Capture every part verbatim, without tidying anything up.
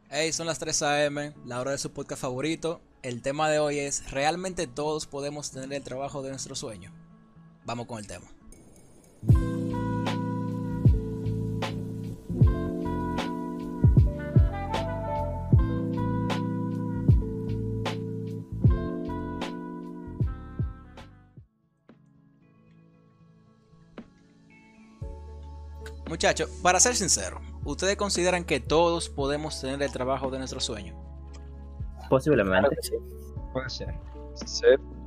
Hey, son las tres a m, la hora de su podcast favorito. El tema de hoy es: ¿realmente todos podemos tener el trabajo de nuestro sueño? Vamos con el tema. Muchachos, para ser sincero, ¿ustedes consideran que todos podemos tener el trabajo de nuestro sueño? Claro Posiblemente. que sí. Puede ser. Sí,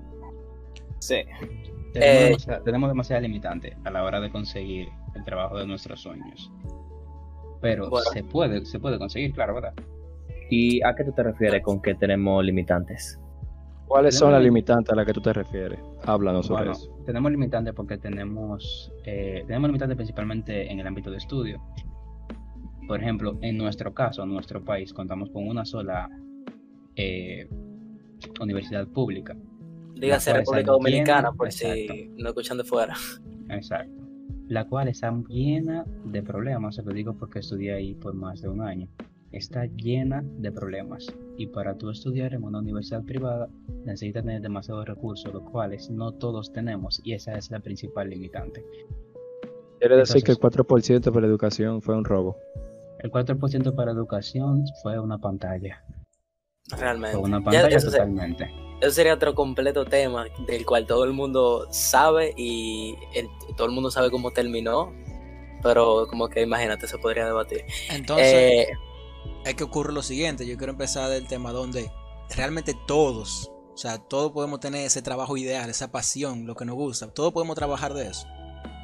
Sí. Tenemos, Eh, demasiada, tenemos demasiadas limitantes a la hora de conseguir el trabajo de nuestros sueños. Pero bueno, se puede, se puede conseguir, claro, ¿verdad? ¿Y a qué tú te refieres con que tenemos limitantes? ¿cuáles son Tenemos las lim- limitantes a las que tú te refieres? Háblanos sobre Bueno, eso. tenemos limitantes porque tenemos, eh, tenemos limitantes principalmente en el ámbito de estudio. Por ejemplo, en nuestro caso, en nuestro país, contamos con una sola eh, universidad pública, la dígase cual está República llena, Dominicana, por exacto, si no escuchan de fuera. exacto, la cual está llena de problemas, se lo digo porque estudié ahí por más de un año. Está llena de problemas y para tú estudiar en una universidad privada necesitas tener demasiados recursos, los cuales no todos tenemos y esa es la principal limitante. Quiere decir que el Entonces, cuatro por ciento para la educación fue un robo. el cuatro por ciento para educación fue una pantalla, fue Realmente. una Ya pantalla eso, se- totalmente. eso sería otro completo tema del cual todo el mundo sabe y el- todo el mundo sabe cómo terminó, pero como que imagínate, se podría debatir. Entonces, Eh, es que ocurre lo siguiente. Yo quiero empezar del tema donde realmente todos, o sea, todos podemos tener ese trabajo ideal, esa pasión, lo que nos gusta. Todos podemos trabajar de eso.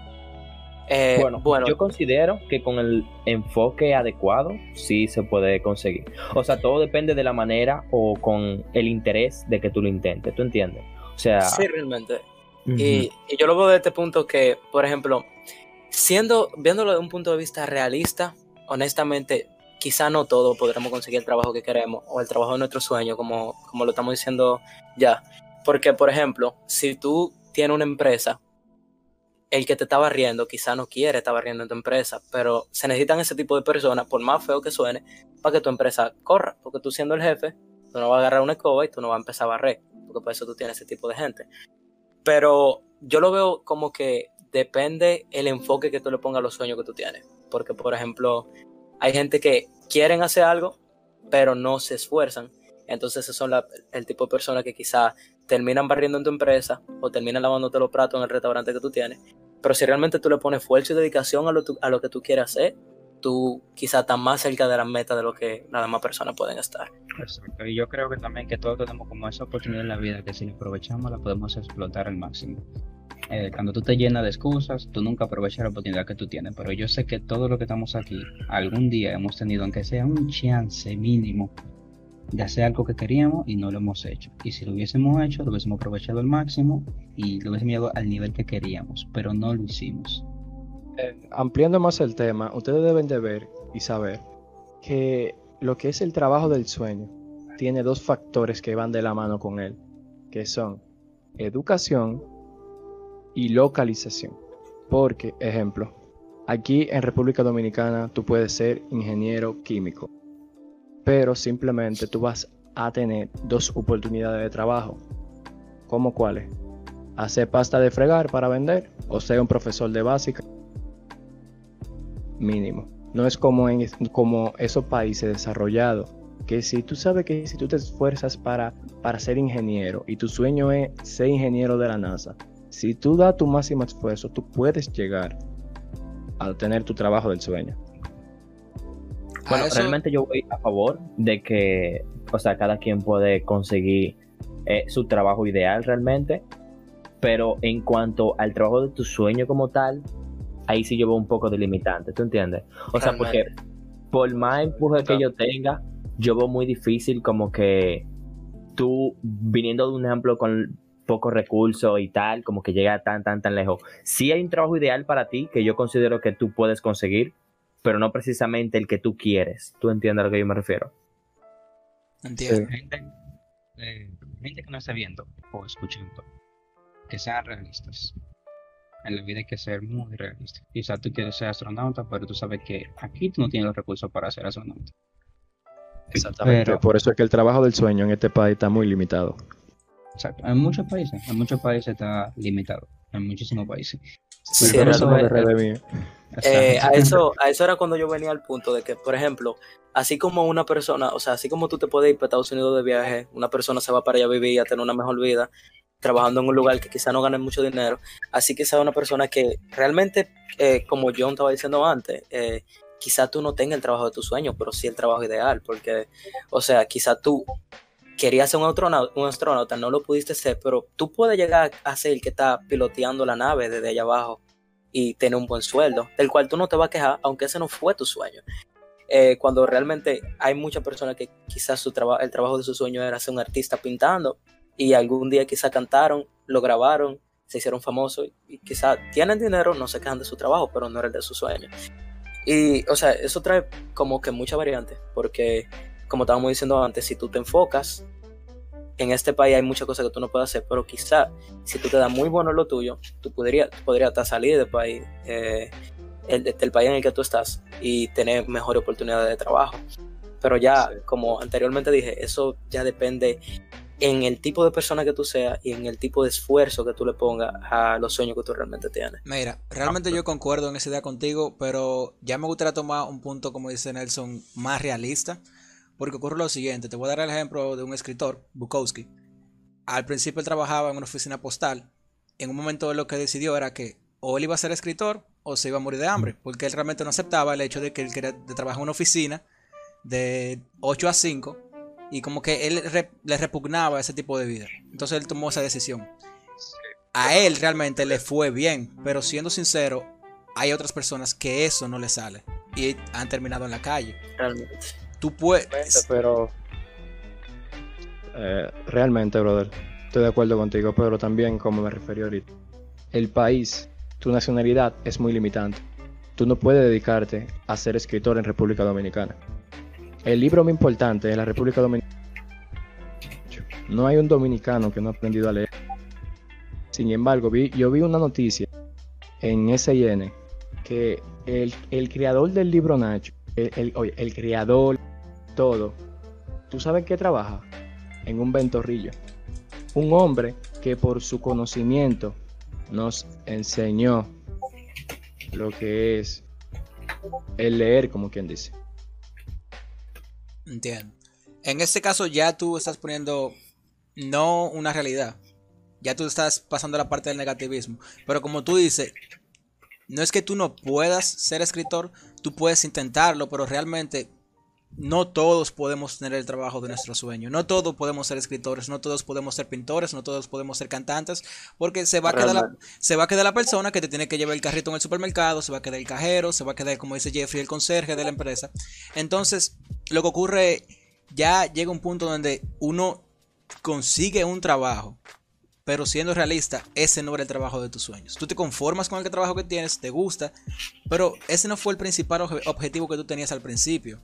eh, Bueno, bueno, yo considero que con el enfoque adecuado sí se puede conseguir. O sea, todo depende de la manera o con el interés de que tú lo intentes, ¿tú entiendes? O sea, sí, realmente. ujú, Y, y yo lo veo desde este punto que, por ejemplo, siendo, viéndolo de un punto de vista realista, honestamente, quizá no todos podremos conseguir el trabajo que queremos o el trabajo de nuestro sueño, como, como lo estamos diciendo ya. Porque, por ejemplo, si tú tienes una empresa, el que te está barriendo quizá no quiere estar barriendo en tu empresa, pero se necesitan ese tipo de personas, por más feo que suene, para que tu empresa corra. Porque tú siendo el jefe, tú no vas a agarrar una escoba y tú no vas a empezar a barrer, porque por eso tú tienes ese tipo de gente. Pero yo lo veo como que depende el enfoque que tú le pongas a los sueños que tú tienes. Porque, por ejemplo, hay gente que quieren hacer algo, pero no se esfuerzan. Entonces, esos son la, el tipo de personas que quizás terminan barriendo en tu empresa o terminan lavándote los platos en el restaurante que tú tienes. Pero si realmente tú le pones esfuerzo y dedicación a lo, tu, a lo que tú quieres hacer, tú quizás estás más cerca de las metas de lo que las demás personas pueden estar. Exacto. Y yo creo que también que todos tenemos como esa oportunidad en la vida que si la aprovechamos la podemos explotar al máximo. Eh, cuando tú te llenas de excusas, tú nunca aprovechas la oportunidad que tú tienes. Pero yo sé que todos los que estamos aquí, algún día hemos tenido, aunque sea un chance mínimo, de hacer algo que queríamos y no lo hemos hecho. Y si lo hubiésemos hecho, lo hubiésemos aprovechado al máximo y lo hubiésemos llegado al nivel que queríamos, pero no lo hicimos. Eh, ampliando más el tema, ustedes deben de ver y saber que lo que es el trabajo del sueño tiene dos factores que van de la mano con él, que son educación y localización. Porque, ejemplo, aquí en República Dominicana tú puedes ser ingeniero químico, pero simplemente tú vas a tener dos oportunidades de trabajo. ¿Cómo cuáles? Hacer pasta de fregar para vender o ser un profesor de básica mínimo. No es como en como esos países desarrollados, que si tú sabes que si tú te esfuerzas para, para ser ingeniero y tu sueño es ser ingeniero de la NASA, si tú das tu máximo esfuerzo, tú puedes llegar a tener tu trabajo del sueño. A bueno, eso, realmente yo voy a favor de que, o sea, cada quien puede conseguir eh, su trabajo ideal realmente, pero en cuanto al trabajo de tu sueño como tal, ahí sí yo veo un poco de limitante, ¿tú entiendes? O sea, porque Realmente. por más empuje que yo tenga, yo veo muy difícil como que tú, viniendo de un ejemplo con pocos recursos y tal, como que llega tan, tan, tan lejos. Sí hay un trabajo ideal para ti que yo considero que tú puedes conseguir, pero no precisamente el que tú quieres. ¿Tú entiendes a lo que yo me refiero? Sí. entiendo. Gente, eh, gente que no está viendo o escuchando, que sean realistas. En la vida hay que ser muy realista. Quizás tú quieres ser astronauta, pero tú sabes que aquí tú no tienes los recursos para ser astronauta. Exactamente. Pero- Por eso es que el trabajo del sueño en este país está muy limitado. Exacto. En muchos países, en muchos países está limitado, en muchísimos países. Sí, Pero Pero eso somos de es- R D mío. Eh, Exacto. a eso, a eso era cuando yo venía al punto de que, por ejemplo, así como una persona, o sea, así como tú te puedes ir para Estados Unidos de viaje, una persona se va para allá a vivir y a tener una mejor vida, trabajando en un lugar que quizá no gane mucho dinero, así quizá una persona que realmente, eh, como John estaba diciendo antes, eh, quizá tú no tengas el trabajo de tus sueños, pero sí el trabajo ideal, porque, o sea, quizá tú querías ser un astronauta, un astronauta, no lo pudiste ser, pero tú puedes llegar a ser el que está piloteando la nave desde allá abajo y tener un buen sueldo, del cual tú no te vas a quejar, aunque ese no fue tu sueño. Eh, cuando realmente hay muchas personas que quizás su traba- el trabajo de su sueño era ser un artista pintando y algún día quizás cantaron, lo grabaron, se hicieron famosos y quizás tienen dinero, no se quejan de su trabajo, pero no era el de su sueño. Y, o sea, eso trae como que muchas variantes, porque como estábamos diciendo antes, si tú te enfocas, en este país hay muchas cosas que tú no puedes hacer, pero quizá si tú te das muy bueno en lo tuyo, tú podrías, podrías hasta salir del país, eh, el, del país en el que tú estás y tener mejores oportunidades de trabajo. Pero ya, como anteriormente dije, eso ya depende en el tipo de persona que tú seas y en el tipo de esfuerzo que tú le pongas a los sueños que tú realmente tienes. Mira, realmente yo concuerdo en esa idea contigo, pero ya me gustaría tomar un punto, como dice Nelson, más realista, porque ocurre lo siguiente. Te voy a dar el ejemplo de un escritor, Bukowski. Al principio él trabajaba en una oficina postal. En un momento él lo que decidió era que o él iba a ser escritor o se iba a morir de hambre, porque él realmente no aceptaba el hecho de que él quería de trabajar en una oficina de ocho a cinco y como que él re- le repugnaba ese tipo de vida. Entonces él tomó esa decisión. A él realmente le fue bien, pero siendo sincero, hay otras personas que eso no les sale y han terminado en la calle. Realmente. Tú puedes... Pero eh, realmente, brother, estoy de acuerdo contigo, pero también, como me referí ahorita, el país, tu nacionalidad es muy limitante. Tú no puedes dedicarte a ser escritor en República Dominicana. El libro más importante de la República Dominicana. No hay un dominicano que no ha aprendido a leer. Sin embargo, vi, yo vi una noticia en S I N que el, el creador del libro Nacho, el, el, oye, el creador, todo, ¿tú sabes qué trabaja? En un ventorrillo. Un hombre que por su conocimiento nos enseñó lo que es el leer, como quien dice. Entiendo. En este caso ya tú estás poniendo no una realidad. Ya tú estás pasando la parte del negativismo. Pero como tú dices, no es que tú no puedas ser escritor, tú puedes intentarlo, pero realmente no todos podemos tener el trabajo de nuestro sueño. No todos podemos ser escritores, no todos podemos ser pintores, no todos podemos ser cantantes, porque se va a quedar la, se va a quedar la persona que te tiene que llevar el carrito en el supermercado, se va a quedar el cajero, se va a quedar, como dice Jeffrey, el conserje de la empresa. Entonces, lo que ocurre, ya llega un punto donde uno consigue un trabajo, pero siendo realista, ese no era el trabajo de tus sueños. Tú te conformas con el trabajo que tienes, te gusta, pero ese no fue el principal obje- objetivo que tú tenías al principio.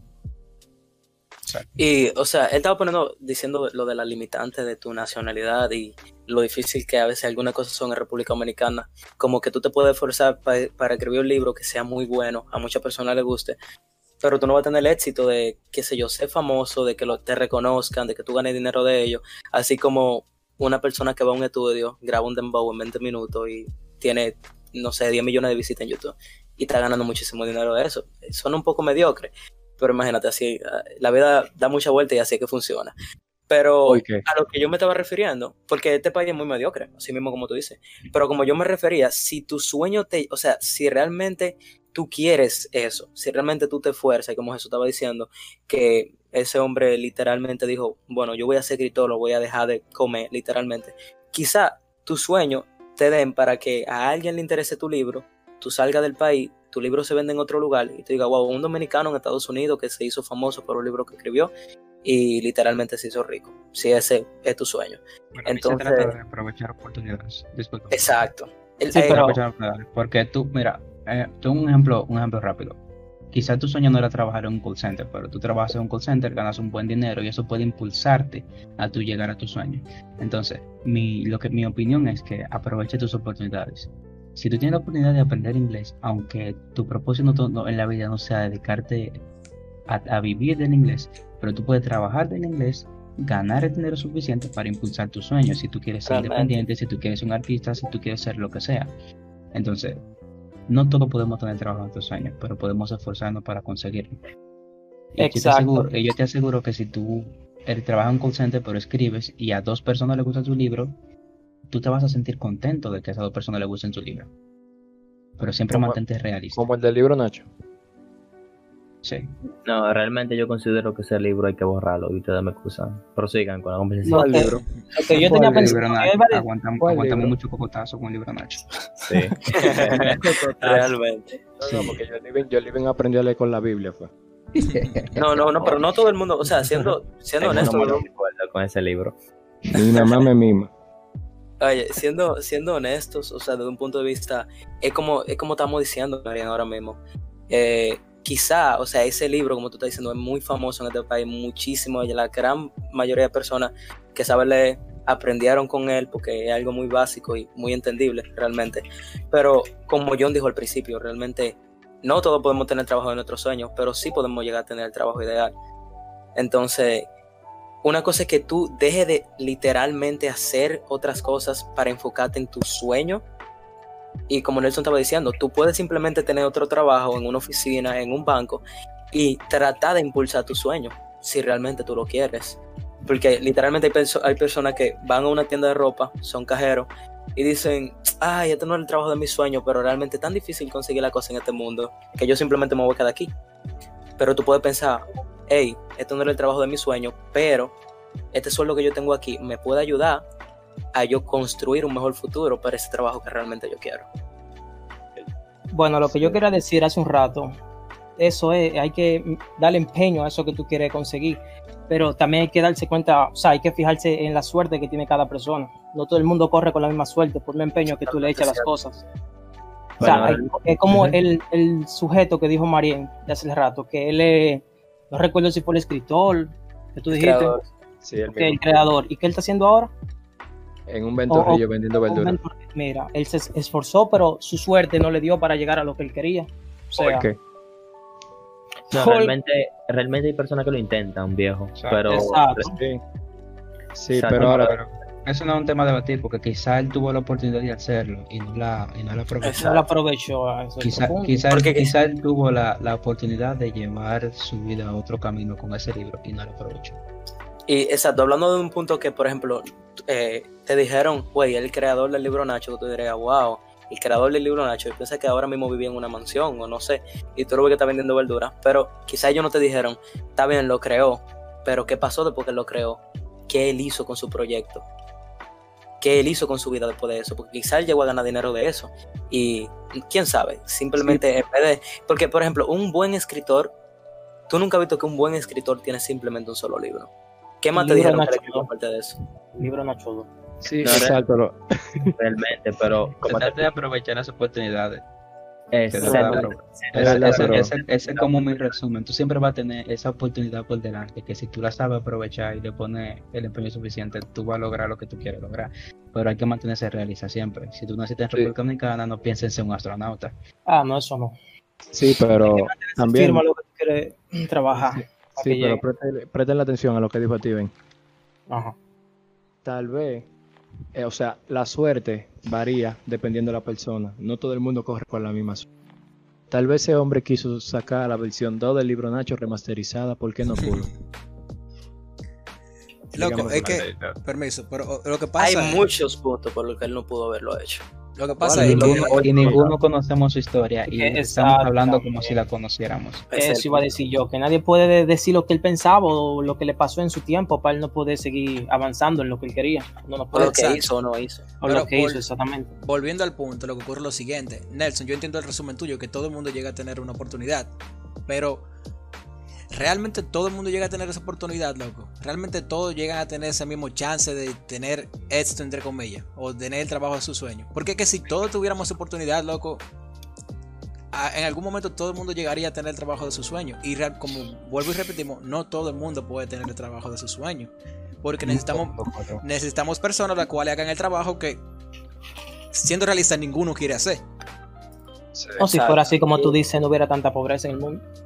Y, o sea, él estaba poniendo, diciendo lo de la limitante de tu nacionalidad y lo difícil que a veces algunas cosas son en República Dominicana. Como que tú te puedes esforzar pa- para escribir un libro que sea muy bueno, a muchas personas les guste, pero tú no vas a tener el éxito de, qué sé yo, ser famoso, de que lo, te reconozcan, de que tú ganes dinero de ello. Así como una persona que va a un estudio, graba un dembow en veinte minutos y tiene, no sé, diez millones de visitas en YouTube y está ganando muchísimo dinero de eso. Suena un poco mediocre, pero imagínate, así la vida da mucha vuelta y así es que funciona. Pero ¿Hoy qué? a lo que yo me estaba refiriendo, porque este país es muy mediocre, así mismo como tú dices, pero como yo me refería, si tu sueño te, o sea, si realmente tú quieres eso, si realmente tú te esfuerzas, y como Jesús estaba diciendo, que ese hombre literalmente dijo, bueno, yo voy a ser escritor, lo voy a dejar de comer, literalmente. Quizá tu sueño te den para que a alguien le interese tu libro, tú salgas del país, tu libro se vende en otro lugar y tú digas, wow, un dominicano en Estados Unidos que se hizo famoso por un libro que escribió y literalmente se hizo rico, si ese es tu sueño. Bueno, Entonces, se trata de aprovechar oportunidades. Disculpa. exacto. El, Sí, eh, pero aprovechar oportunidades, porque tú, mira, eh, tú un ejemplo, un ejemplo rápido. Quizás tu sueño no era trabajar en un call center, pero tú trabajas en un call center, ganas un buen dinero y eso puede impulsarte a tu llegar a tu sueño. Entonces, mi, lo que, mi opinión es que aproveche tus oportunidades. Si tú tienes la oportunidad de aprender inglés, aunque tu propósito no- no- en la vida no sea dedicarte a, a vivir del inglés, pero tú puedes trabajar del inglés, ganar el dinero suficiente para impulsar tus sueños, si tú quieres ser Realmente. independiente, si tú quieres ser un artista, si tú quieres ser lo que sea. Entonces, no todos podemos tener trabajo en nuestros sueños, pero podemos esforzarnos para conseguirlo. Y yo te Exacto. aseguro, y yo te aseguro que si tú eres- trabajas en un call center, pero escribes y a dos personas les gusta tu libro, tú te vas a sentir contento de que a esas dos personas les gusten tu libro. Pero siempre Como- mantente realista. Como el del libro Nacho. Sí. No, realmente yo considero que ese libro hay que borrarlo y ustedes me excusan. Prosigan con la conversación. No, ¿Cuál eh, libro? Lo que yo ¿Cuál tenía libro, pensado, Libro yo Nacho, iba a decir- aguantamos, ¿Cuál aguantamos libro? mucho cocotazo con el libro Nacho. Sí. realmente. No, no, porque yo Living, yo Living aprendió a leer con la Biblia, fue. No, no, no, pero no todo el mundo, o sea, siendo, siendo Tengo honesto, una ¿no? mala recuerdo con ese libro. Mi mamá me mima. Oye, siendo, siendo honestos, o sea, desde un punto de vista, es como, es como estamos diciendo, Marian, ahora mismo. Eh, quizá, o sea, ese libro, como tú estás diciendo, es muy famoso en este país, muchísimo, y la gran mayoría de personas que saben leer aprendieron con él porque es algo muy básico y muy entendible realmente. Pero como John dijo al principio, realmente no todos podemos tener trabajo de nuestros sueños, pero sí podemos llegar a tener el trabajo ideal. Entonces, una cosa es que tú dejes de literalmente hacer otras cosas para enfocarte en tu sueño. Y como Nelson estaba diciendo, tú puedes simplemente tener otro trabajo en una oficina, en un banco, y tratar de impulsar tu sueño, si realmente tú lo quieres. Porque literalmente hay, perso- hay personas que van a una tienda de ropa, son cajeros, y dicen, ay, este no es el trabajo de mis sueños, pero realmente es tan difícil conseguir la cosa en este mundo, que yo simplemente me voy a quedar aquí. Pero tú puedes pensar, hey, esto no es el trabajo de mis sueños, pero este sueldo que yo tengo aquí me puede ayudar a yo construir un mejor futuro para ese trabajo que realmente yo quiero. Bueno, lo que yo quería decir hace un rato, eso es, hay que darle empeño a eso que tú quieres conseguir, pero también hay que darse cuenta, o sea, hay que fijarse en la suerte que tiene cada persona. No todo el mundo corre con la misma suerte por el empeño que tú le echas a las cosas. O sea, hay- es como el, el sujeto que dijo Marien de hace rato, que él es, no recuerdo si fue el escritor, que tú dijiste, Creador. Sí, el que el mismo. creador. ¿Y qué él está haciendo ahora? En un ventorrillo O- vendiendo verdura. Mira, él se esforzó, pero su suerte no le dio para llegar a lo que él quería. O sea, ¿Por qué? No, Por- realmente, realmente hay personas que lo intentan, viejo. Exacto. Pero Exacto. Sí, sí Exacto. pero ahora... Pero eso no es un tema a debatir, porque quizá él tuvo la oportunidad de hacerlo y no la, y no la aprovechó. no lo aprovechó a ese Quizá, punto. quizá, Porque- quizá él tuvo la, la oportunidad de llevar su vida a otro camino con ese libro y no lo aprovechó. Y exacto, hablando de un punto que, por ejemplo, eh, te dijeron, güey, el creador del libro Nacho, que tú dirías, wow, el creador del libro Nacho, y piensa que ahora mismo vivía en una mansión, o no sé, y tú lo ves que está vendiendo verduras, pero quizá ellos no te dijeron, está bien, lo creó, pero ¿qué pasó después que él lo creó? ¿Qué él hizo con su proyecto? ¿Qué él hizo con su vida después de eso? Porque quizá él llegó a ganar dinero de eso, y quién sabe, simplemente en vez de, porque por ejemplo, un buen escritor, tú nunca has visto que un buen escritor tiene simplemente un solo libro. ¿Qué más te Libro dijeron que Nacho, le escribió ¿no? aparte de eso? Libro Nacho dos. Sí, No, exacto. lo- realmente, pero como te- Trata de aprovechar las oportunidades. Exacto. Claro. Ese, Es verdad, ese- pero- ese- ese es como mi resumen. Tú siempre vas a tener esa oportunidad por delante, que si tú la sabes aprovechar y le pones el empeño suficiente, tú vas a lograr lo que tú quieres lograr. Pero hay que mantenerse realista siempre. Si tú naciste en Sí. República Dominicana, no pienses en ser un astronauta. Ah, no, eso no. Sí, pero también... Firma lo que tú quieres trabajar. para Sí, que pero llegue. presten, presten la atención a lo que dijo Steven. Ajá. Tal vez, eh, o sea, la suerte varía dependiendo de la persona. No todo el mundo corre con la misma suerte. Tal vez ese hombre quiso sacar la versión dos del libro Nacho remasterizada, ¿por qué no pudo? Loco, Digamos, es que, permiso, pero o- lo que Hay pasa, muchos puntos por los que él no pudo haberlo hecho. lo que pasa Vale, es lo- que, Ninguno- y ninguno conocemos su historia y Exacto. estamos hablando como si la conociéramos. Es el Eso iba a decir yo, que nadie puede de- decir lo que él pensaba o lo que le pasó en su tiempo para él no poder seguir avanzando en lo que él quería. No, no Por puede lo que Exacto. hizo o no hizo. o Pero lo que por- hizo exactamente. volviendo al punto, lo que ocurre es lo siguiente. Nelson, yo entiendo el resumen tuyo, que todo el mundo llega a tener una oportunidad, pero realmente todo el mundo llega a tener esa oportunidad, loco. Realmente todos llegan a tener ese mismo chance de tener éxito, entre comillas, o tener el trabajo de sus sueños. Porque es que si todos tuviéramos esa oportunidad, loco, a- en algún momento todo el mundo llegaría a tener el trabajo de sus sueños. Y real- como vuelvo y repetimos, no todo el mundo puede tener el trabajo de sus sueños. Porque necesitamos, necesitamos personas las cuales hagan el trabajo que, siendo realistas, ninguno quiere hacer. O si Exacto. fuera así como tú dices, no hubiera tanta pobreza en el mundo.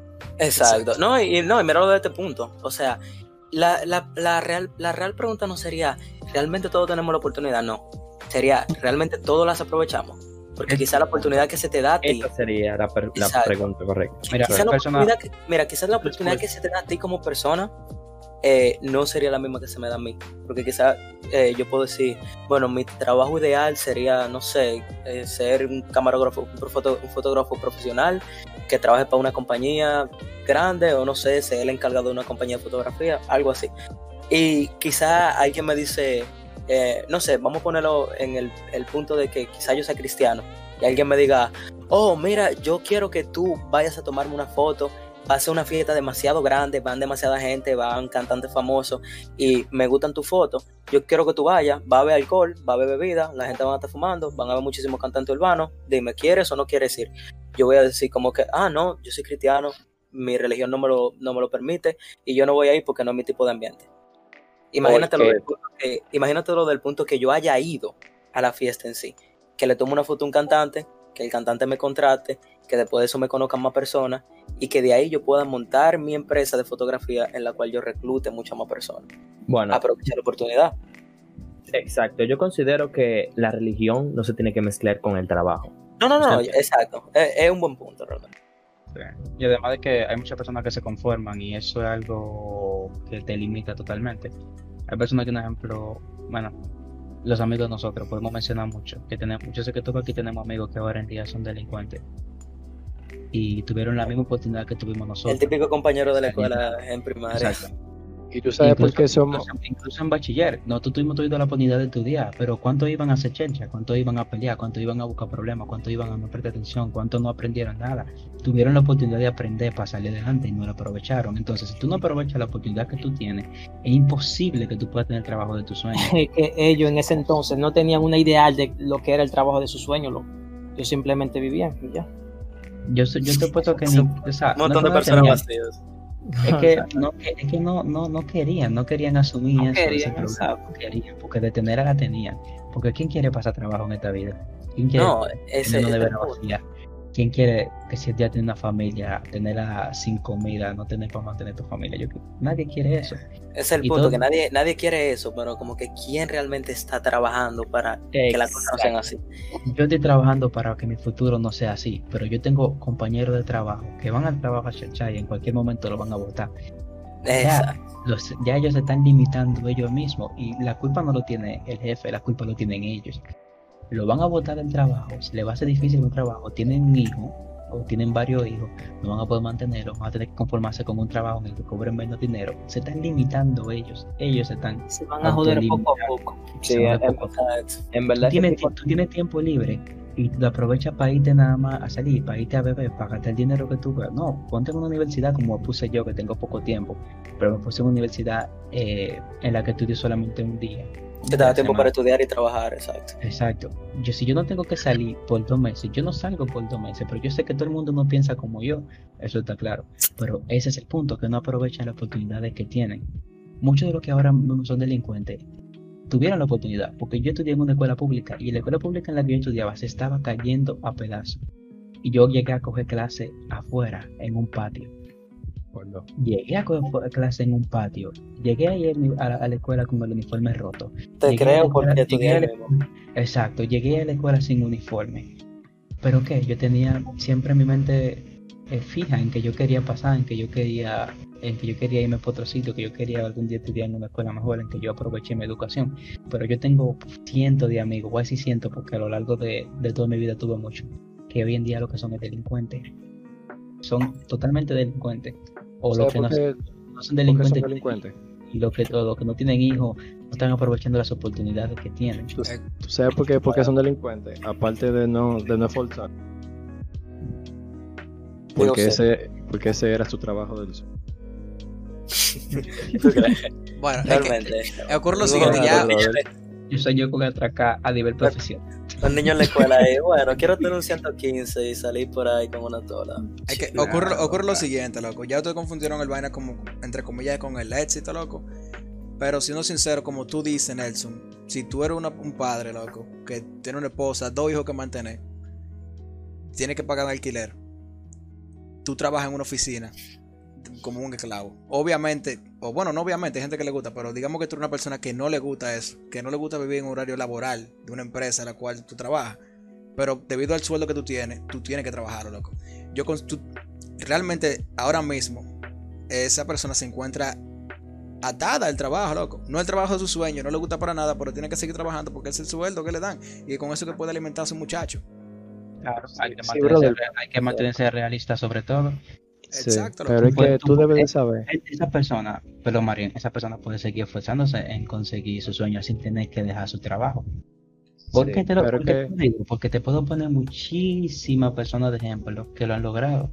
Exacto. Exacto. No, y, y no, y míralo desde este punto. O sea, la, la, la, real, la real pregunta no sería, ¿realmente todos tenemos la oportunidad? No. Sería, ¿realmente todos las aprovechamos? Porque quizá la oportunidad que se te da a ti. Esa sería la, per- la Exacto. pregunta correcta. Mira, Quizá la persona- oportunidad que, mira, quizás la oportunidad que se te da a ti como persona eh, no sería la misma que se me da a mí. Porque quizás eh, yo puedo decir, bueno, mi trabajo ideal sería, no sé, eh, ser un camarógrafo, un, foto, un fotógrafo profesional que trabaje para una compañía grande, o no sé, ser el encargado de una compañía de fotografía, algo así. Y quizá alguien me dice, eh, no sé, vamos a ponerlo en el, el punto de que quizá yo sea cristiano, y alguien me diga, oh, mira, yo quiero que tú vayas a tomarme una foto, va a ser una fiesta demasiado grande, van demasiada gente, van cantantes famosos, y me gustan tus fotos, yo quiero que tú vayas, va a haber alcohol, va a haber bebida, la gente va a estar fumando, van a haber muchísimos cantantes urbanos, dime, ¿quieres o no quieres ir? Yo voy a decir como que, ah, no, yo soy cristiano, mi religión no me lo, no me lo permite, y yo no voy a ir porque no es mi tipo de ambiente. Imagínatelo, Porque- del punto que, imagínatelo del punto que yo haya ido a la fiesta en sí, que le tome una foto a un cantante, que el cantante me contrate, que después de eso me conozcan más personas, y que de ahí yo pueda montar mi empresa de fotografía en la cual yo reclute muchas más personas. Bueno, Aprovechar la oportunidad. exacto. Yo considero que la religión no se tiene que mezclar con el trabajo. No, no, no, O sea, exacto. Es, es un buen punto, realmente. Sí. Y además de que hay muchas personas que se conforman y eso es algo que te limita totalmente. Hay personas que, por ejemplo, bueno, los amigos de nosotros, podemos mencionar mucho, que tenemos, yo sé que todos aquí tenemos amigos que ahora en día son delincuentes y tuvieron la misma oportunidad que tuvimos nosotros. El típico compañero de la Sí. escuela en primaria. Exacto. Y tú sabes por qué somos... Incluso, incluso en bachiller, nosotros tuvimos toda la oportunidad de estudiar, pero ¿cuántos iban a hacer chelcha? ¿Cuántos iban a pelear? ¿Cuántos iban a buscar problemas? ¿Cuántos iban a no prestar atención? ¿Cuántos no aprendieron nada? Tuvieron la oportunidad de aprender para salir adelante y no la aprovecharon. Entonces, si tú no aprovechas la oportunidad que tú tienes, es imposible que tú puedas tener el trabajo de tus sueños. Que ellos en ese entonces no tenían una ideal de lo que era el trabajo de sus sueños. Lo, ellos simplemente vivían y ya. Yo, soy- yo te he puesto que ni, o sea, Un montón no- de no personas tenían. vacías. Es que, no, que- es que no, no, no querían, no querían asumir No eso, querían, ese problema, exacto. no querían, porque de tenerla la tenían. Porque ¿quién quiere pasar trabajo en esta vida? ¿Quién quiere No, ese tener una es el nevera punto. vacía? ¿Quién quiere que si ya tiene una familia, tenerla sin comida, no tener para mantener tu familia? Yo, nadie quiere eso. Ese es el Y punto, todo- que nadie, nadie quiere eso, pero como que quién realmente está trabajando para que las cosas no sean así. Yo estoy trabajando para que mi futuro no sea así, pero yo tengo compañeros de trabajo que van al trabajo a cherchar y en cualquier momento lo van a votar. Exacto. Los, ya ellos se están limitando ellos mismos y la culpa no lo tiene el jefe, la culpa lo tienen ellos. Lo van a botar del trabajo, se le va a hacer difícil un trabajo, tienen un hijo o tienen varios hijos, no van a poder mantenerlo, van a tener que conformarse con un trabajo en el que cobren menos dinero. Se están limitando ellos, ellos se están... Se van a joder poco a poco. Sí, se van en, a poco a poco. Exacto. en Tú verdad, ese tienes, tipo- tú tienes tiempo libre y lo aprovechas para irte nada más a salir, para irte a beber, para gastar el dinero que tú quieras. No, ponte en una universidad como puse yo, que tengo poco tiempo, pero me puse en una universidad eh, en la que estudio solamente un día. Que te da una tiempo semana. para estudiar y trabajar, exacto. Exacto. Yo, si yo no tengo que salir por dos meses, yo no salgo por dos meses, pero yo sé que todo el mundo no piensa como yo, eso está claro. Pero ese es el punto, que no aprovechan las oportunidades que tienen. Muchos de los que ahora mismo son delincuentes tuvieron la oportunidad, porque yo estudié en una escuela pública y la escuela pública en la que yo estudiaba se estaba cayendo a pedazos. Y yo llegué a coger clase afuera, en un patio. Bueno, Llegué a coger fu- clase en un patio. Llegué ayer a la, a la escuela con el uniforme roto. Te Llegué a la creo escuela- porque llegué a estudié la- mismo. Exacto, llegué a la escuela sin uniforme. Pero que yo tenía siempre mi mente eh, fija en que yo quería pasar, en que yo quería, en que yo quería irme por otro sitio, que yo quería algún día estudiar en una escuela mejor, en que yo aproveché mi educación. Pero yo tengo cientos de amigos, voy a decir cientos porque a lo largo de, de toda mi vida tuve muchos, que hoy en día lo que son es delincuentes. Son totalmente delincuentes. O los ¿sabes que no, por qué, no son por qué son delincuentes, delincuentes? y los que, o los que no tienen hijos no están aprovechando las oportunidades que tienen. ¿Tú, tú sabes por qué, por qué son delincuentes? Aparte de no, de no esforzar. Digo, Porque sí. ese, porque ese era su trabajo del sueño. ¿Tú crees? Bueno, es que, Realmente. eh, ocurre lo No, siguiente, no, ya, no, no. Yo soy yo con atracar a nivel profesional. Un niño en la escuela y bueno, quiero tener un ciento quince y salir por ahí con una tola. es que Claro, ocurre, ocurre lo claro. siguiente, loco. Ya ustedes confundieron el vaina como, entre comillas, con el éxito, loco. Pero siendo sincero, como tú dices, Nelson, si tú eres una- un padre, loco, que tiene una esposa, dos hijos que mantener, tiene que pagar un alquiler, tú trabajas en una oficina, como un esclavo. Obviamente, o bueno, no obviamente, hay gente que le gusta, pero digamos que tú eres una persona que no le gusta eso, que no le gusta vivir en un horario laboral de una empresa en la cual tú trabajas, pero debido al sueldo que tú tienes, tú tienes que trabajarlo, loco. Yo con, tú, realmente ahora mismo esa persona se encuentra atada al trabajo, loco. No el trabajo de su sueño, no le gusta para nada, pero tiene que seguir trabajando porque es el sueldo que le dan y con eso que puede alimentar a su muchacho. Claro, hay que Sí, mantenerse, brother. hay que mantenerse realista sobre todo. Sí, Exacto, loco. pero es Pues que tú tú debes de puedes- saber. Esa persona, pero Marian, esa persona puede seguir esforzándose en conseguir sus sueños sin tener que dejar su trabajo. ¿Por Sí, qué te lo pero por qué que- te lo digo? Porque te puedo poner muchísimas personas de ejemplo que lo han logrado.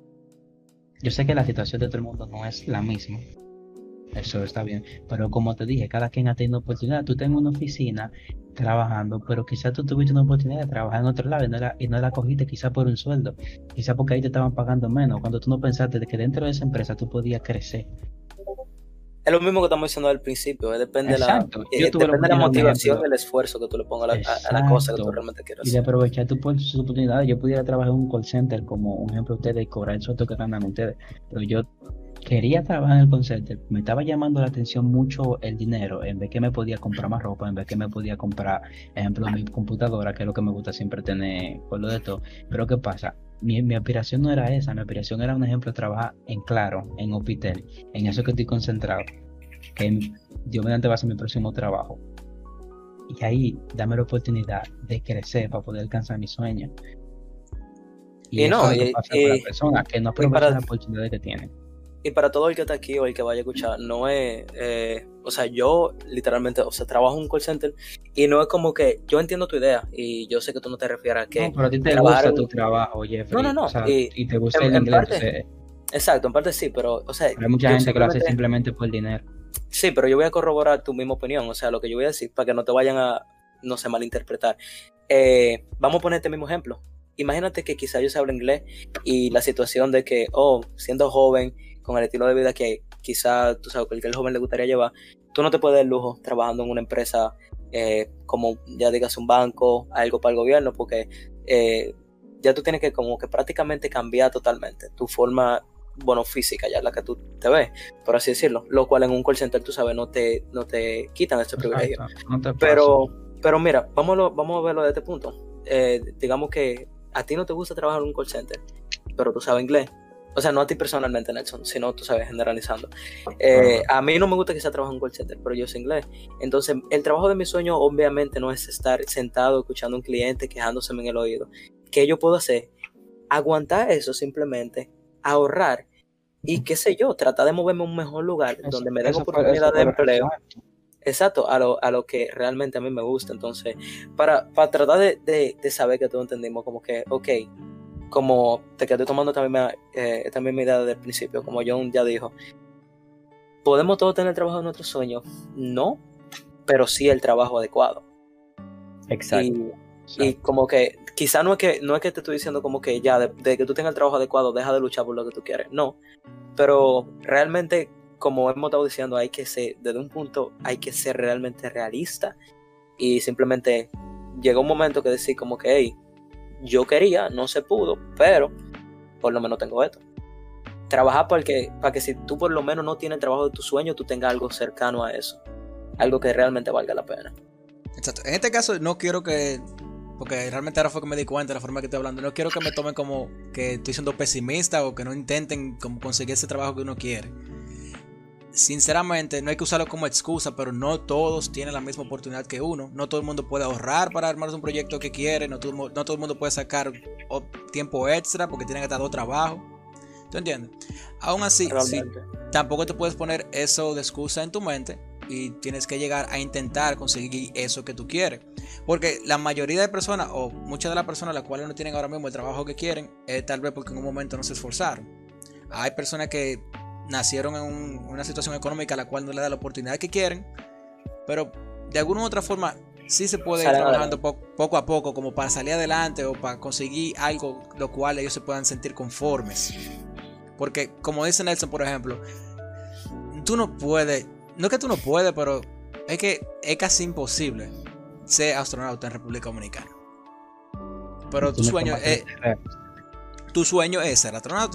Yo sé que la situación de todo el mundo no es la misma. Eso está bien. Pero como te dije, cada quien ha tenido oportunidad. Tú tengas una oficina trabajando, pero quizás tú tuviste una oportunidad de trabajar en otro lado y no la, y no la cogiste quizás por un sueldo. Quizás porque ahí te estaban pagando menos. Cuando tú no pensaste de que dentro de esa empresa tú podías crecer. Es lo mismo que estamos diciendo al principio, eh, depende, Exacto. la, Yo eh, tuve la depende de la oportunidad, por motivación y ejemplo. el esfuerzo que tú le pongas a la, a- a la cosa que tú Exacto. realmente quieras Y de hacer. aprovechar tu, por- sus oportunidades. Yo pudiera trabajar en un call center como un ejemplo ustedes y cobrar el sueldo que ganan ustedes. Pero yo quería trabajar en el call center. Me estaba llamando la atención mucho el dinero. En vez que me podía comprar más ropa, en vez que me podía comprar, ejemplo, mi computadora, que es lo que me gusta siempre tener por lo de todo. Pero ¿qué pasa? Mi, mi aspiración no era esa. Mi aspiración era, un ejemplo, trabajar en Claro, en Opitel. En eso que estoy concentrado. Que Dios mediante va a ser mi próximo trabajo. Y ahí dame la oportunidad de crecer para poder alcanzar mis sueños. Y, Y eso no, es lo que y- pasa con y- las personas que no y para- aprovechan las oportunidades que tienen. Y para todo el que está aquí o el que vaya a escuchar, no es, eh, o sea, yo literalmente, o sea, trabajo en un call center y no es como que yo entiendo tu idea y yo sé que tú no te refieres a que No, pero a ti te trabajar gusta en- tu trabajo, Jeffrey. No, no, no, O sea, y- y te gusta en- el en inglés. parte- entonces, Exacto, en parte sí, pero, o sea, hay mucha yo gente que lo hace simplemente- simplemente por dinero. Sí, pero yo voy a corroborar tu misma opinión, o sea, lo que yo voy a decir, para que no te vayan a, no sé, malinterpretar. Eh, vamos a poner este mismo ejemplo. Imagínate que quizá yo se habla inglés y la situación de que, oh, siendo joven, con el estilo de vida que quizá, tú sabes, cualquier joven le gustaría llevar, tú no te puedes dar el lujo trabajando en una empresa eh, como, ya digas, un banco, algo para el gobierno, porque eh, ya tú tienes que como que prácticamente cambiar totalmente tu forma, bueno, física, ya la que tú te ves, por así decirlo, lo cual en un call center, tú sabes, no te, no te quitan este privilegio. Exacto, no te pasa. Pero, pero mira, vamos a, lo- vamos a verlo de este punto. Eh, digamos que a ti no te gusta trabajar en un call center, pero tú sabes inglés. O sea, no a ti personalmente, Nelson, sino tú sabes, generalizando. Eh, a mí no me gusta quizá trabajar en un call center, pero yo sé inglés. Entonces, el trabajo de mi sueño obviamente no es estar sentado escuchando a un cliente quejándose en el oído. ¿Qué yo puedo hacer? Aguantar eso simplemente, ahorrar y qué sé yo, tratar de moverme a un mejor lugar Eso- donde me den eso fue- oportunidad eso de fue lo empleo. que- Exacto, a lo, a lo que realmente a mí me gusta. Entonces, para, para tratar de, de, de saber que todos entendimos, como que, ok, como te quedé tomando también, eh, también mi idea desde el principio, como John ya dijo, ¿podemos todos tener el trabajo de nuestros sueños? No, pero sí el trabajo adecuado. Exacto. Y, y como que, quizá no es que, no es que te estoy diciendo como que ya, de, de que tú tengas el trabajo adecuado, deja de luchar por lo que tú quieres. No, pero realmente, como hemos estado diciendo, hay que ser, desde un punto, hay que ser realmente realista y simplemente llega un momento que decir como que, hey, yo quería, no se pudo, pero por lo menos tengo esto. Trabajar para que, para que si tú por lo menos no tienes el trabajo de tu sueño, tú tengas algo cercano a eso, algo que realmente valga la pena. Exacto. En este caso no quiero que, porque realmente ahora fue que me di cuenta de la forma que estoy hablando, no quiero que me tomen como que estoy siendo pesimista o que no intenten como conseguir ese trabajo que uno quiere. Sinceramente, no hay que usarlo como excusa, pero no todos tienen la misma oportunidad que uno. No todo el mundo puede ahorrar para armarse un proyecto que quiere, no todo, no todo el mundo puede sacar tiempo extra porque tienen que estar dos trabajos. ¿Tú entiendes? Aún así, sí, tampoco te puedes poner eso de excusa en tu mente y tienes que llegar a intentar conseguir eso que tú quieres. Porque la mayoría de personas, o muchas de las personas las cuales no tienen ahora mismo el trabajo que quieren, es tal vez porque en un momento no se esforzaron. Hay personas que nacieron en un, una situación económica a la cual no le da la oportunidad que quieren, pero de alguna u otra forma sí se puede ir Salen trabajando po poco a poco como para salir adelante o para conseguir algo lo cual ellos se puedan sentir conformes. Porque como dice Nelson, por ejemplo, tú no puedes, no es que tú no puedes, pero es que es casi imposible ser astronauta en República Dominicana. Pero tu Tienes que sueño es, mantenerte real. tu sueño es ser astronauta.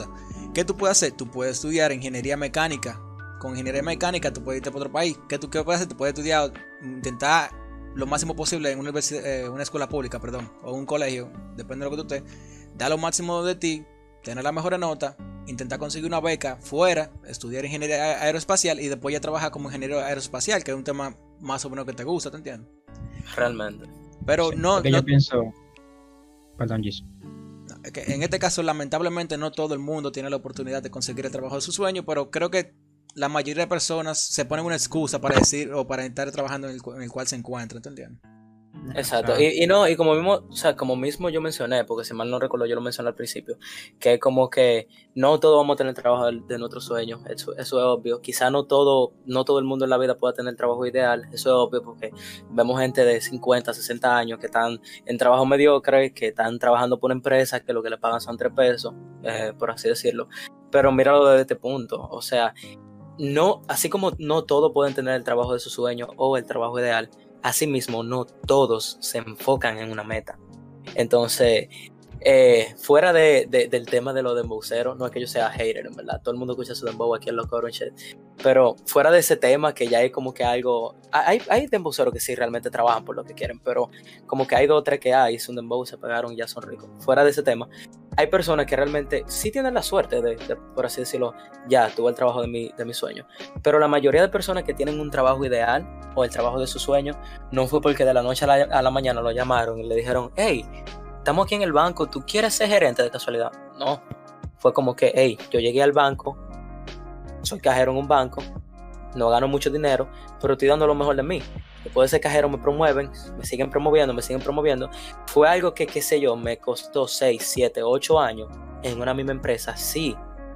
¿Qué tú puedes hacer? Tú puedes estudiar ingeniería mecánica. Con ingeniería mecánica tú puedes irte para otro país. ¿Qué tú qué puedes hacer? Tú puedes estudiar, intentar lo máximo posible en una, universidad, eh, una escuela pública, perdón, o un colegio, depende de lo que tú estés. Dar lo máximo de ti, tener la mejor nota, intentar conseguir una beca fuera, estudiar ingeniería aeroespacial y después ya trabajar como ingeniero aeroespacial, que es un tema más o menos que te gusta, ¿te entiendes? Realmente. Pero Sí, no, porque no yo pienso, perdón, Jesús. que en este caso lamentablemente no todo el mundo tiene la oportunidad de conseguir el trabajo de su sueño, pero creo que la mayoría de personas se ponen una excusa para decir o para estar trabajando en el, cu- en el cual se encuentran, ¿te entiendes? Exacto, Claro. y, y no, y como mismo, o sea, como mismo yo mencioné, porque si mal no recuerdo, yo lo mencioné al principio, que como que no todos vamos a tener trabajo de, de nuestros sueños, eso, eso es obvio. Quizá no todo, no todo el mundo en la vida pueda tener el trabajo ideal, eso es obvio, porque vemos gente de cincuenta, sesenta años que están en trabajo mediocre, que están trabajando por empresas que lo que le pagan son tres pesos, eh, por así decirlo. Pero míralo desde este punto, o sea, no, así como no todos pueden tener el trabajo de sus sueños o el trabajo ideal, asimismo no todos se enfocan en una meta. Entonces, eh, fuera de, de, del tema de los dembowceros, no es que yo sea hater, en verdad, todo el mundo escucha su dembow aquí en los coros, shit. Pero fuera de ese tema, que ya hay como que algo, hay, hay dembowceros que sí realmente trabajan por lo que quieren, pero como que hay dos o tres que hay, hizo un dembow, se pegaron y ya son ricos. Fuera de ese tema, hay personas que realmente sí tienen la suerte de, de por así decirlo, ya tuve el trabajo de mi, de mi sueño, pero la mayoría de personas que tienen un trabajo ideal o el trabajo de su sueño, no fue porque de la noche a la, a la mañana lo llamaron y le dijeron, hey, estamos aquí en el banco, ¿tú quieres ser gerente de casualidad? No, fue como que, hey, yo llegué al banco, soy cajero en un banco, no gano mucho dinero, pero estoy dando lo mejor de mí. Después de ser cajero me promueven, me siguen promoviendo, me siguen promoviendo. Fue algo que, qué sé yo, me costó seis, siete, ocho años en una misma empresa, sí.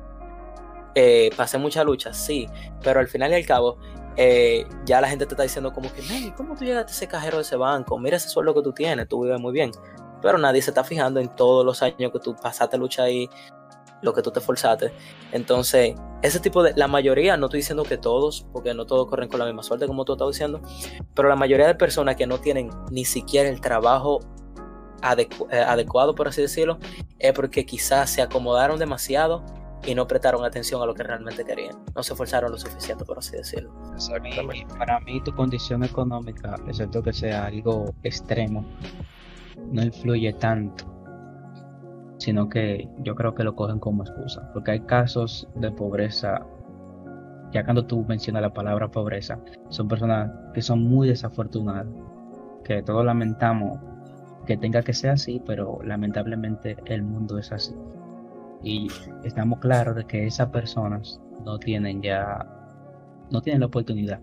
Eh, pasé mucha lucha, sí, pero al final y al cabo, eh, ya la gente te está diciendo como que, hey, ¿cómo tú llegaste a ser cajero de ese banco? Mira ese sueldo que tú tienes, tú vives muy bien. Pero nadie se está fijando en todos los años que tú pasaste lucha ahí, lo que tú te esforzaste. Entonces, ese tipo de, la mayoría, no estoy diciendo que todos, porque no todos corren con la misma suerte como tú estabas diciendo, pero la mayoría de personas que no tienen ni siquiera el trabajo adecu- eh, adecuado, por así decirlo, es porque quizás se acomodaron demasiado y no prestaron atención a lo que realmente querían. No se esforzaron lo suficiente, por así decirlo. Para mí, para mí tu condición económica, excepto que sea algo extremo, no influye tanto, sino que yo creo que lo cogen como excusa, porque hay casos de pobreza, ya cuando tú mencionas la palabra pobreza, son personas que son muy desafortunadas, que todos lamentamos que tenga que ser así, pero lamentablemente el mundo es así. Y estamos claros de que esas personas no tienen ya, no tienen la oportunidad.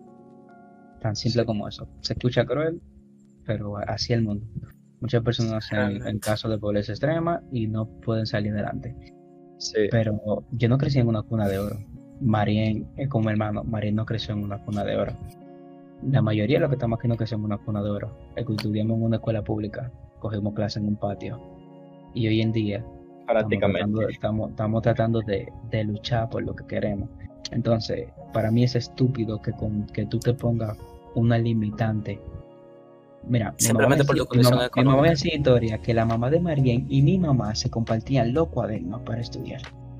Tan simple Sí. como eso. Se escucha cruel, pero así es el mundo. Muchas personas en, en Realmente. casos de pobreza extrema y no pueden salir adelante. Sí. Pero yo no crecí en una cuna de oro. Marien, eh, como hermano, Marien no creció en una cuna de oro. La mayoría de los que estamos aquí no crecemos en una cuna de oro. El que estudiamos en una escuela pública, cogimos clases en un patio. Y hoy en día estamos Prácticamente. tratando, estamos, estamos tratando de, de luchar por lo que queremos. Entonces, para mí es estúpido que, con, que tú te pongas una limitante. Mira, mi mamá, Simplemente por decía, tu mi, condición mamá, mi mamá me económica. decía historia que la mamá de Marien y mi mamá se compartían los cuadernos para estudiar.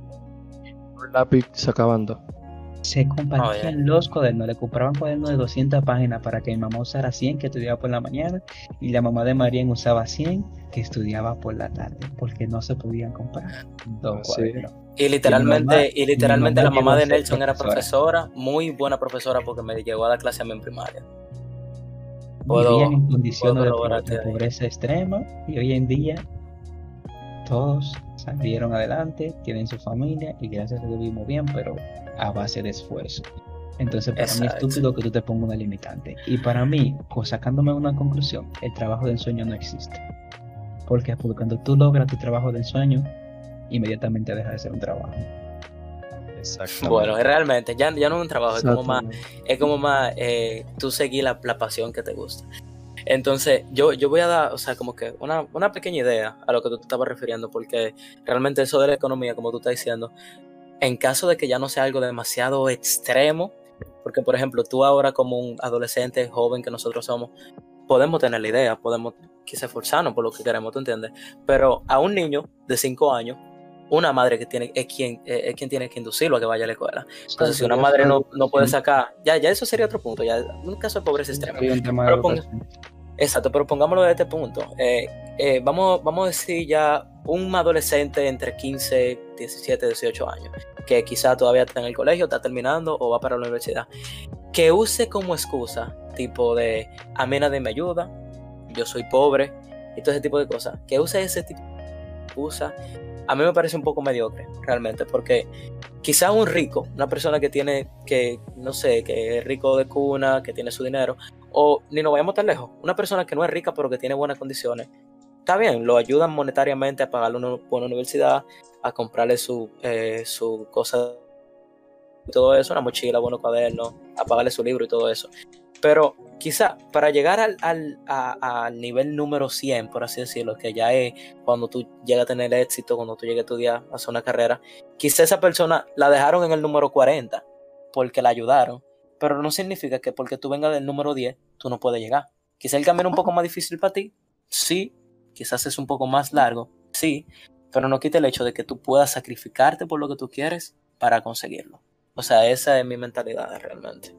Un lápiz sacaban dos. Se compartían Oh, yeah. los cuadernos, le compraban cuadernos de doscientas páginas para que mi mamá usara cien que estudiaba por la mañana y la mamá de Marien usaba cien que estudiaba por la tarde, porque no se podían comprar dos Así. cuadernos. Y Y mi mamá, literalmente, y y mi literalmente mamá la llegó mamá a de ser Nelson era profesora. profesora, muy buena profesora porque me llegó a dar clase a mí en primaria. Vivían en Puedo, puedo condiciones de, po- corroborarte de de ahí. pobreza extrema y hoy en día todos salieron adelante, tienen su familia y gracias a Dios vivimos bien, pero a base de esfuerzo. Entonces para mí es Exacto. estúpido que tú te pongas una limitante. Y para mí, pues sacándome una conclusión, el trabajo de ensueño no existe. ¿Por qué? Porque cuando tú logras tu trabajo de ensueño, inmediatamente deja de ser un trabajo. Exactamente. Bueno, realmente, ya, ya no es un trabajo, es como más, Exactamente. es como más eh, tú seguir la, la pasión que te gusta. Entonces, yo, yo voy a dar, o sea, como que una, una pequeña idea a lo que tú te estabas refiriendo, porque realmente eso de la economía, como tú estás diciendo, en caso de que ya no sea algo demasiado extremo, porque por ejemplo, tú ahora como un adolescente joven que nosotros somos, podemos tener la idea, podemos quizá esforzarnos por lo que queremos, ¿tú entiendes? Pero a un niño de cinco años, una madre que tiene, es quien, eh, es quien tiene que inducirlo a que vaya a la escuela. Entonces, si una Exacto, madre eso- no, no puede sacar, ya, ya eso sería otro punto, ya un caso de pobreza extrema. Hay un tema de Pero pon- educación. Exacto, pero pongámoslo de este punto. Eh, eh, vamos, vamos a decir ya un adolescente entre quince, diecisiete, dieciocho años, que quizá todavía está en el colegio, está terminando o va para la universidad, que use como excusa, tipo de a mí nadie me ayuda, yo soy pobre, y todo ese tipo de cosas, que use ese tipo de excusa, a mí me parece un poco mediocre, realmente, porque quizá un rico, una persona que tiene, que no sé, que es rico de cuna, que tiene su dinero, o ni nos vayamos tan lejos, una persona que no es rica pero que tiene buenas condiciones, está bien, lo ayudan monetariamente a pagarle una buena universidad, a comprarle su, eh, su cosa, todo eso, una mochila, buenos cuadernos, a pagarle su libro y todo eso. Pero quizá para llegar al, al, a- al nivel número cien, por así decirlo, que ya es cuando tú llegas a tener éxito, cuando tú llegas a estudiar, a hacer una carrera, quizá esa persona la dejaron en el número cuarenta porque la ayudaron, pero no significa que porque tú vengas del número diez, tú no puedes llegar. Quizá el camino es un poco más difícil para ti, sí, quizás es un poco más largo, sí, pero no quita el hecho de que tú puedas sacrificarte por lo que tú quieres para conseguirlo. O sea, esa es mi mentalidad realmente.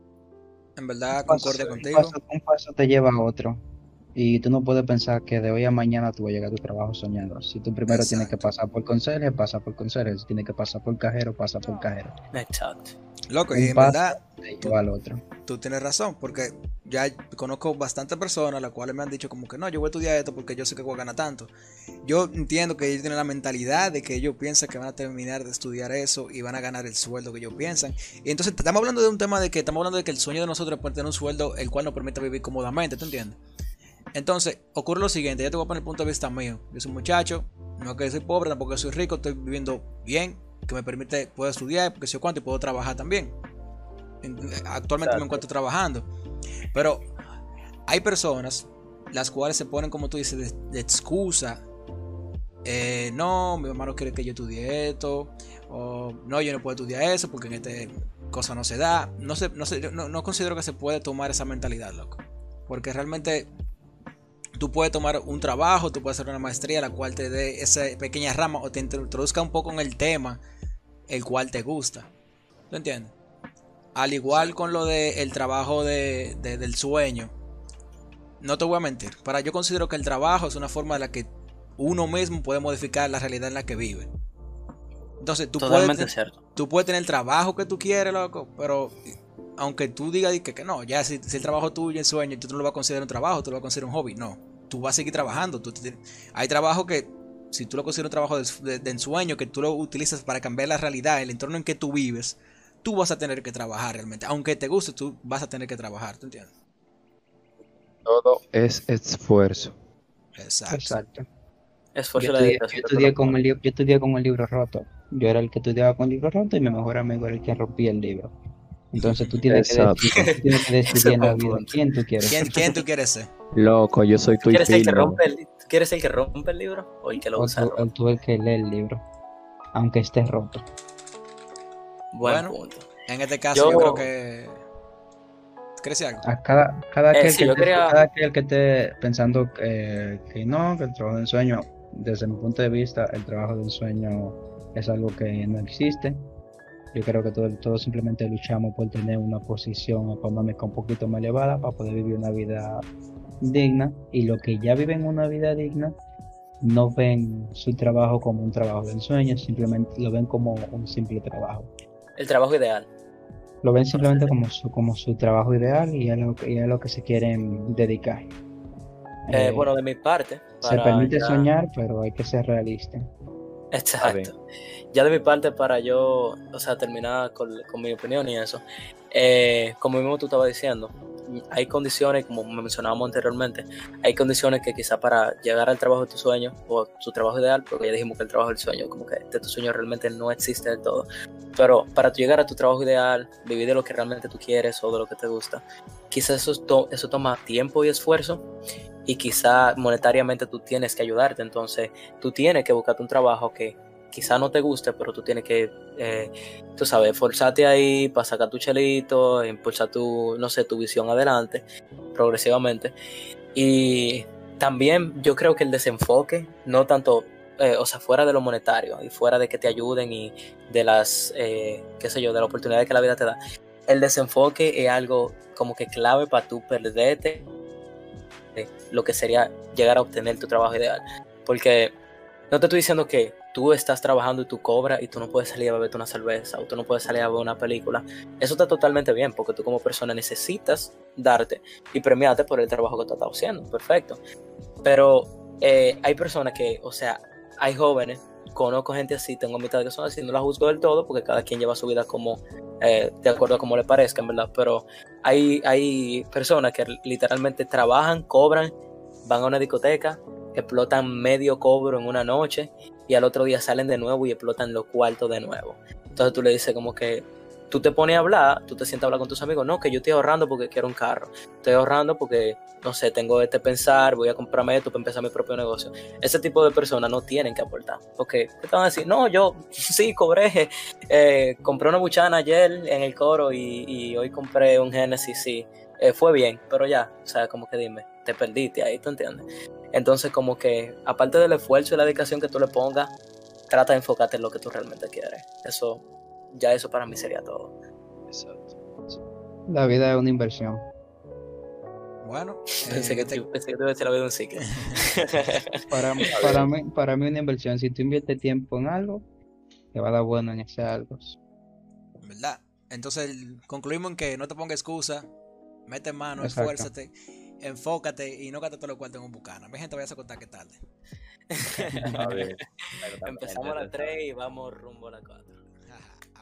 En verdad, Un paso, concuerdo un contigo. paso- un paso te lleva a otro. Y tú no puedes pensar que de hoy a mañana tú vas a llegar a tu trabajo soñando. Si tú primero tienes que Exacto. pasar por conserje, pasa por conserje. Si tienes que pasar por cajero, pasa por cajero. Exacto. Loco, y Un en paso verdad, te tú, lleva al otro. tú tienes razón, porque ya conozco bastantes personas las cuales me han dicho como que no, yo voy a estudiar esto porque yo sé que voy a ganar tanto. Yo entiendo que ellos tienen la mentalidad de que ellos piensan que van a terminar de estudiar eso y van a ganar el sueldo que ellos piensan. Y entonces estamos hablando de un tema de que estamos hablando de que el sueño de nosotros es poder tener un sueldo el cual nos permita vivir cómodamente, ¿tú entiendes? Entonces, ocurre lo siguiente, ya te voy a poner el punto de vista mío. Yo soy un muchacho, no que soy pobre, tampoco que soy rico, estoy viviendo bien, que me permite, puedo estudiar, porque sé cuánto, y puedo trabajar también. Actualmente me Exacto. encuentro trabajando, pero hay personas las cuales se ponen, como tú dices, de, de excusa. Eh, no, mi mamá no quiere que yo estudie esto, o no, yo no puedo estudiar eso porque en este cosa no se da. No, sé, no, sé, no, no considero que se puede tomar esa mentalidad, loco, porque realmente tú puedes tomar un trabajo, tú puedes hacer una maestría la cual te dé esa pequeña rama o te introduzca un poco en el tema el cual te gusta. ¿Tú entiendes? Al igual con lo del trabajo de, de- del sueño. No te voy a mentir. Para yo considero que el trabajo es una forma de la que uno mismo puede modificar la realidad en la que vive. Entonces tú puedes, Totalmente ten- cierto. tú puedes tener el trabajo que tú quieres, loco, pero aunque tú digas que, que no, ya si, si el trabajo tuyo es sueño, tú no lo vas a considerar un trabajo, tú lo vas a considerar un hobby. No, tú vas a seguir trabajando. Tú, te- hay trabajo que, si tú lo consideras un trabajo de, de- de ensueño, que tú lo utilizas para cambiar la realidad, el entorno en que tú vives, tú vas a tener que trabajar realmente. Aunque te guste, tú vas a tener que trabajar, ¿tú entiendes? Todo es esfuerzo. Exacto. Exacto. Yo Esfuerzo y la estudié, yo dedicación de estudié todo. con el libro, yo estudié con el libro roto. Yo era el que estudiaba con el libro roto y mi mejor amigo era el que rompía el libro. Entonces tú tienes que Exacto. decidir, tú tienes que decidir Ese en la fue un vida punto. quién tú quieres ¿Quién, ser. quién tú quieres ser? Loco, yo soy ¿Tú tu quieres el que filmo. rompe el, ¿tú quieres el que rompe el libro o el que lo O usa? tú, o tú el que lee el libro, aunque esté roto. Buen Bueno, punto. En este caso yo, Yo- creo que... ¿Crees algo? A cada, cada, Eh, aquel sí, que yo esté, quería- cada aquel que esté pensando que, que no, que el trabajo de ensueño, desde mi punto de vista, el trabajo de ensueño es algo que no existe. Yo creo que todos todo simplemente luchamos por tener una posición económica un poquito más elevada para poder vivir una vida digna. Y los que ya viven una vida digna no ven su trabajo como un trabajo de ensueño, simplemente lo ven como un simple trabajo. El trabajo ideal. Lo ven simplemente como su, como su trabajo ideal y a lo, que- y a lo que se quieren dedicar. Eh, Eh, bueno, de mi parte, se para permite ya- soñar, pero hay que ser realista. Exacto. Ya de mi parte, para yo, o sea, terminar con, con mi opinión y eso, eh, como mismo tú estabas diciendo, hay condiciones, como mencionábamos anteriormente, hay condiciones que quizá para llegar al trabajo de tu sueño o tu trabajo ideal, porque ya dijimos que el trabajo del sueño, como que de tu sueño realmente no existe del todo, pero para tú llegar a tu trabajo ideal, vivir de lo que realmente tú quieres o de lo que te gusta, quizás eso, to- eso toma tiempo y esfuerzo, y quizá monetariamente tú tienes que ayudarte, entonces tú tienes que buscarte un trabajo que quizá no te guste, pero tú tienes que, eh, tú sabes, forzarte ahí para sacar tu chelito, impulsar tu, no sé, tu visión adelante, progresivamente. Y también yo creo que el desenfoque, no tanto eh, o sea, fuera de lo monetario y fuera de que te ayuden y de las, eh, qué sé yo, de la oportunidad que la vida te da, el desenfoque es algo como que clave para tú perderte lo que sería llegar a obtener tu trabajo ideal. Porque no te estoy diciendo que tú estás trabajando y tú cobras y tú no puedes salir a beberte una cerveza o tú no puedes salir a ver una película. Eso está totalmente bien porque tú como persona necesitas darte y premiarte por el trabajo que tú estás haciendo. Perfecto. Pero eh, hay personas que, o sea, hay jóvenes, conozco gente así, tengo amistades que son así, no la juzgo del todo porque cada quien lleva su vida como eh, de acuerdo a como le parezca, en verdad. Pero hay, hay personas que literalmente trabajan, cobran, van a una discoteca, explotan medio cobro en una noche y al otro día salen de nuevo y explotan los cuartos de nuevo. Entonces tú le dices como que tú te pones a hablar, tú te sientas a hablar con tus amigos, no, que yo estoy ahorrando porque quiero un carro, estoy ahorrando porque, no sé, tengo este pensar, voy a comprarme esto para empezar mi propio negocio. Ese tipo de personas no tienen que aportar, porque te van a decir, no, yo sí cobré, eh, compré una buchana ayer en el coro y, y hoy compré un Genesis, sí, eh, fue bien, pero ya, o sea, como que dime, te perdiste ahí, ¿tú entiendes? Entonces como que, aparte del esfuerzo y la dedicación que tú le pongas, trata de enfocarte en lo que tú realmente quieres. Eso, ya eso para mí sería todo. Exacto. La vida es una inversión. Bueno, Pensé eh, que, te- te, pensé que te iba a decir la vida de un ciclo. Para, para mí, para mí una inversión. Si tú inviertes tiempo en algo, te va a dar bueno en ese algo. ¿verdad? Entonces concluimos en que no te pongas excusa, mete mano, Exacto. esfuérzate, enfócate y no gastes todo lo cuarto en un bucana. Mi gente, vaya a contar que tarde. A ver, pero también, Empezamos a las entonces, tres y vamos rumbo a las cuatro.